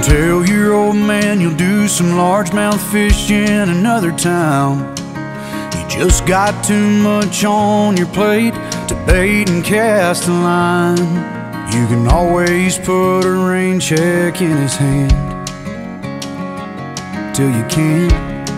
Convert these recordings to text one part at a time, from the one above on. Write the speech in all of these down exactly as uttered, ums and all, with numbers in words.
tell your old man you'll do some largemouth fishing another time. You just got too much on your plate to bait and cast a line. You can always put a rain check in his hand till you can't.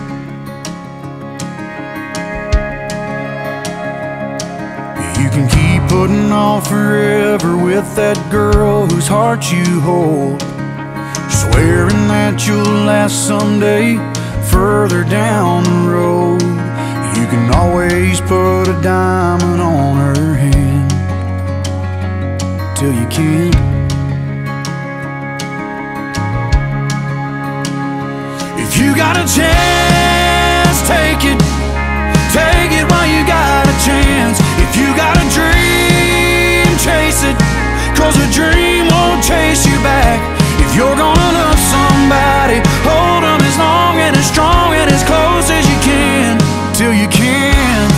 You can keep putting off forever with that girl whose heart you hold, swearing that you'll last someday further down the road. You can always put a diamond on her hand till you can't. If you got a chance, take it. Take it while you got a chance. If you got a dream, chase it, 'cause a dream won't chase you back. If you're gonna love somebody, hold them as long and as strong and as close as you can till you can't.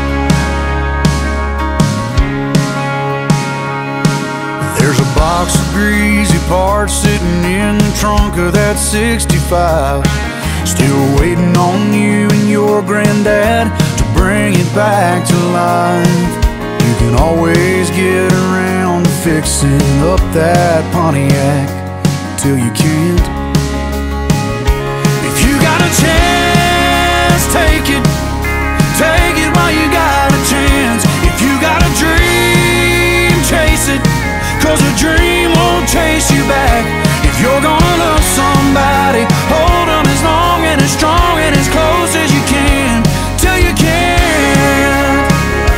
There's a box of greasy parts sitting in the trunk of that sixty-five, still waiting on you and your granddad to bring it back to life. You can always get around to fixing up that Pontiac till you can't. If you got a chance, take it. Take it while you got a chance. If you got a dream, chase it, 'cause a dream won't chase you back. If you're gonna love somebody, hold them as long and as strong and as close as you can till you can't.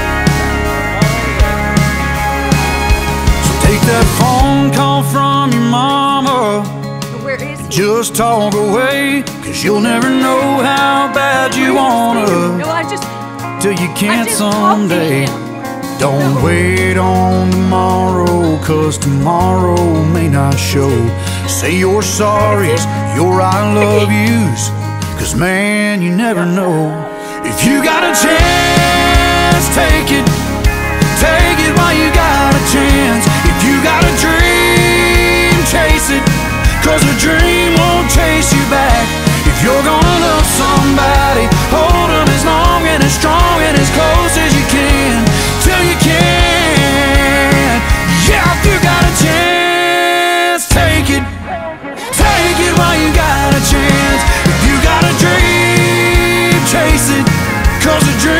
So take that phone call from your mama. Where is he? Just talk away, 'cause you'll never know how bad you wanna No, I just till you can't I just talked to someday. him. Don't No. wait on tomorrow, 'cause tomorrow may not show. Say your sorries, your I love yous, 'cause man, you never know. If you got a chance, take it. Take it while you got a chance. If you got a dream, chase it, 'cause a dream won't chase you back. If you're gonna love somebody, hold them as long and as strong and as close as you can till you can. Yeah, if you got a chance, take it. Take it while you got a chance. If you got a dream, chase it, 'cause a dream